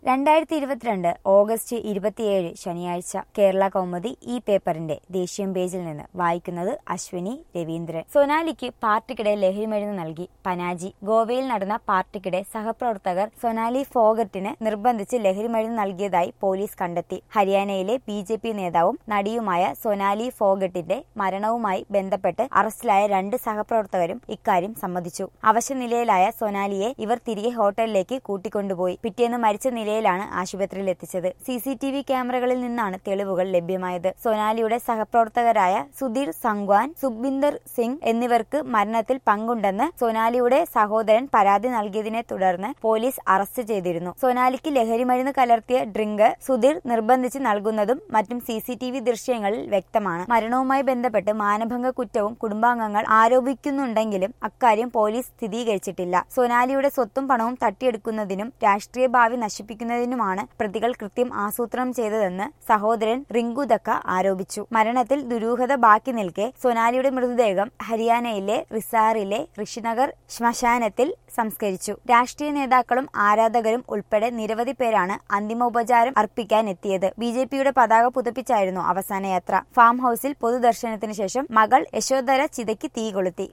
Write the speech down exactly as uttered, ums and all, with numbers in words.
രണ്ടായിരത്തി ഇരുപത്തിരണ്ട് ഓഗസ്റ്റ് ഇരുപത്തിയേഴ് ശനിയാഴ്ച കേരള കൗമുദി ഈ പേപ്പറിന്റെ ദേശീയ പേജിൽ നിന്ന് വായിക്കുന്നത് അശ്വിനി രവീന്ദ്രൻ. സൊനാലിക്ക് പാർട്ടിക്കിടെ ലഹരിമരുന്ന് നൽകി പനാജി. ഗോവയിൽ നടന്ന പാർട്ടിക്കിടെ സഹപ്രവർത്തകർ സൊനാലി ഫോഗട്ടിന് നിർബന്ധിച്ച് ലഹരിമരുന്ന് നൽകിയതായി പോലീസ് കണ്ടെത്തി. ഹരിയാനയിലെ ബി ജെ പി നേതാവും നടിയുമായ സൊനാലി ഫോഗട്ടിന്റെ മരണവുമായി ബന്ധപ്പെട്ട് അറസ്റ്റിലായ രണ്ട് സഹപ്രവർത്തകരും ഇക്കാര്യം സമ്മതിച്ചു. അവശനിലയിലായ സൊനാലിയെ ഇവർ തിരികെ ഹോട്ടലിലേക്ക് കൂട്ടിക്കൊണ്ടുപോയി. പിറ്റേന്ന് മരിച്ച നിലയിൽ ാണ് ആശുപത്രിയിൽ എത്തിച്ചത്. സി സി ടി വി ക്യാമറകളിൽ നിന്നാണ് തെളിവുകൾ ലഭ്യമായത്. സൊനാലിയുടെ സഹപ്രവർത്തകരായ സുധീർ സംഗ്വാൻ, സുഖ്ബിന്ദർ സിംഗ് എന്നിവർക്ക് മരണത്തിൽ പങ്കുണ്ടെന്ന് സൊനാലിയുടെ സഹോദരൻ പരാതി നൽകിയതിനെ തുടർന്ന് പോലീസ് അറസ്റ്റ് ചെയ്തിരുന്നു. സൊനാലിക്ക് ലഹരിമരുന്ന് കലർത്തിയ ഡ്രിങ്ക് സുധീർ നിർബന്ധിച്ച് നൽകുന്നതും മറ്റും സി സി ടി വി ദൃശ്യങ്ങളിൽ വ്യക്തമാണ്. മരണവുമായി ബന്ധപ്പെട്ട് മാനഭംഗ കുറ്റവും കുടുംബാംഗങ്ങൾ ആരോപിക്കുന്നുണ്ടെങ്കിലും അക്കാര്യം പോലീസ് സ്ഥിരീകരിച്ചിട്ടില്ല. സൊനാലിയുടെ സ്വത്തും പണവും തട്ടിയെടുക്കുന്നതിനും രാഷ്ട്രീയ ഭാവി നശിപ്പിക്കുന്നതിനുമാണ് പ്രതികൾ കൃത്യം ആസൂത്രണം ചെയ്തതെന്ന് സഹോദരൻ റിങ്കു ദക്ക ആരോപിച്ചു. മരണത്തിൽ ദുരൂഹത ബാക്കി നിൽക്കെ സൊനാലിയുടെ മൃതദേഹം ഹരിയാനയിലെ റിസാറിലെ ഋഷിനഗർ ശ്മശാനത്തിൽ സംസ്കരിച്ചു. രാഷ്ട്രീയ നേതാക്കളും ആരാധകരും ഉൾപ്പെടെ നിരവധി പേരാണ് അന്തിമോപചാരം അർപ്പിക്കാൻ എത്തിയത്. ബി ജെ പിയുടെ പതാക പുതപ്പിച്ചായിരുന്നു അവസാന യാത്ര. ഫാം ഹൌസിൽ പൊതുദർശനത്തിന് ശേഷം മകൾ യശോധര ചിതയ്ക്ക് തീ കൊളുത്തി.